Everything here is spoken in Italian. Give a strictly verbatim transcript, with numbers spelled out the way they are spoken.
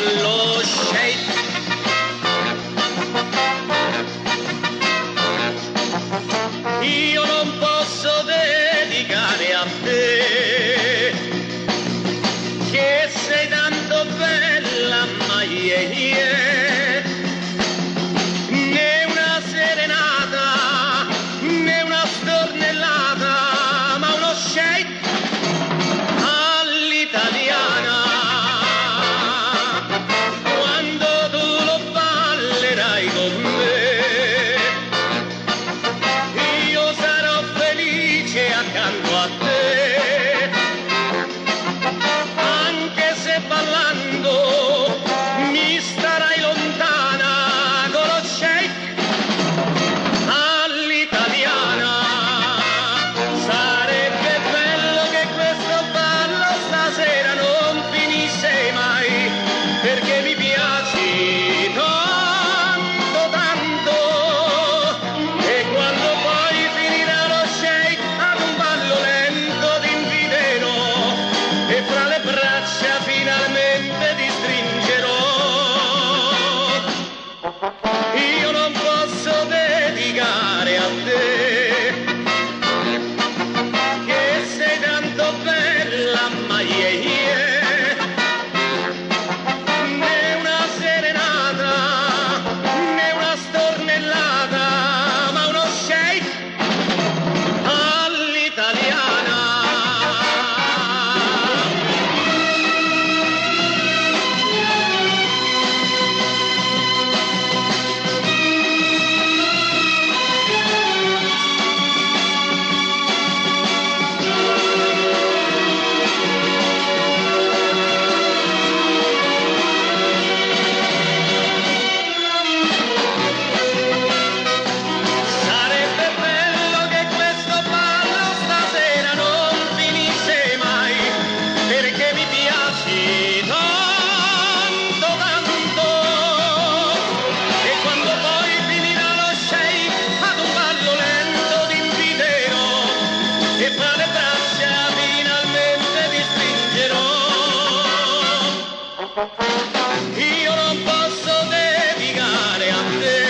ballo shake. Io non posso dedicare a te, che sei tanto bella, ma yeah, yeah. Né una serenata, né una stornellata, ma uno shake all'italiana. Quando tu lo ballerai con me, io sarò felice accanto a te, anche se ballando mi starai lontana con lo shake all'italiana. Sarebbe bello che questo ballo stasera non finisse mai, perché mi piaci tanto tanto, e quando poi finirà lo shake ad un ballo lento t'inviterò e fra le braccia finalmente ti stringerò. Io non posso dedicare a te, che sei tanto bella, ma yeah, yeah. Né una serenata, né una stornellata, ma uno shake all'italiana. Sarebbe bello che questo ballo stasera non finisse mai, perché mi piaci tanto tanto, e quando poi finirà lo shake ad un ballo lento t'inviterò e fra le braccia finalmente ti stringerò. Io non posso dedicare a te,